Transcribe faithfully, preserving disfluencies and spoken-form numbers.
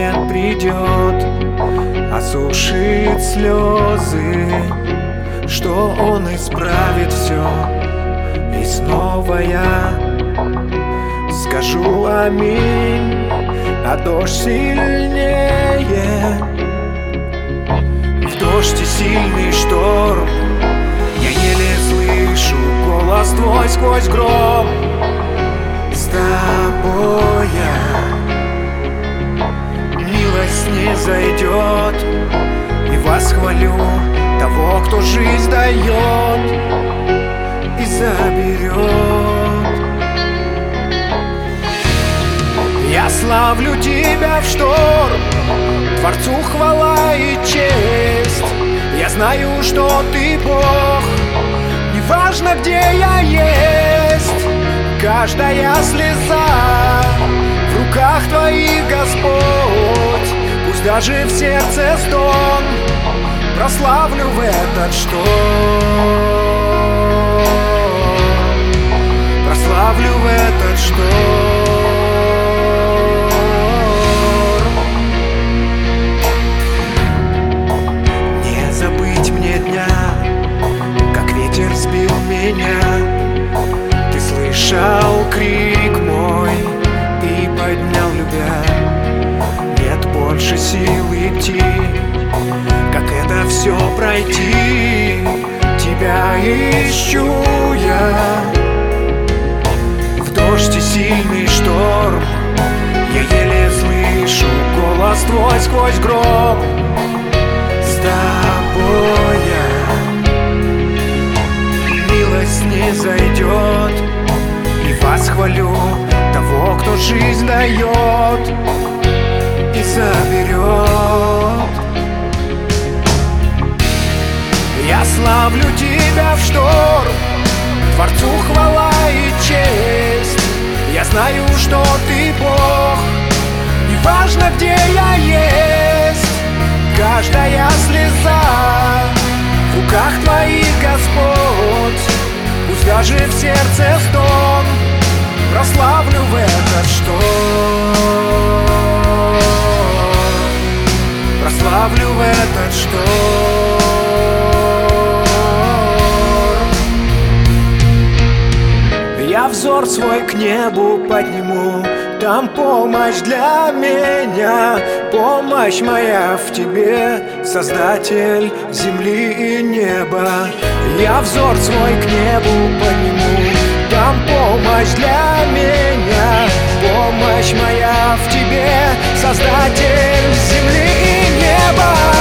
момент придет, осушит слезы, что Он исправит все. И снова я скажу аминь, а дождь сильнее. В дождь и сильный шторм я еле слышу голос твой сквозь гром. С тобой я, милость не зайдет, и восхвалю того, кто жизнь дает и заберет. Я славлю тебя в шторм, Творцу хвала и честь. Я знаю, что ты Бог, неважно, где я есть. Каждая слеза в руках твоих, Господь. Пусть даже в сердце стон, прославлю в этот шторм, прославлю в этот шторм. Не забыть мне дня, как ветер сбил меня. Ты слышал крик мой и поднял, любя. Нет больше сил идти, как это все пройти. Тебя ищу я в дождь и сильный шторм. Я еле слышу голос твой сквозь гром. С тобой я, милость не зайдет, и восхвалю того, кто жизнь дает и заберет. Я славлю тебя в шторм, Творцу хвала и честь. Я знаю, что ты Бог, неважно, где я есть. Каждая слеза в руках твоих, Господь. Пусть даже в сердце стон, прославлю в этот шторм, прославлю в этот шторм. Я взор свой к небу подниму, там помощь для меня. Помощь моя в тебе, Создатель земли и неба. Я взор свой к небу подниму, там помощь для меня. Помощь моя в тебе, Создатель земли и неба.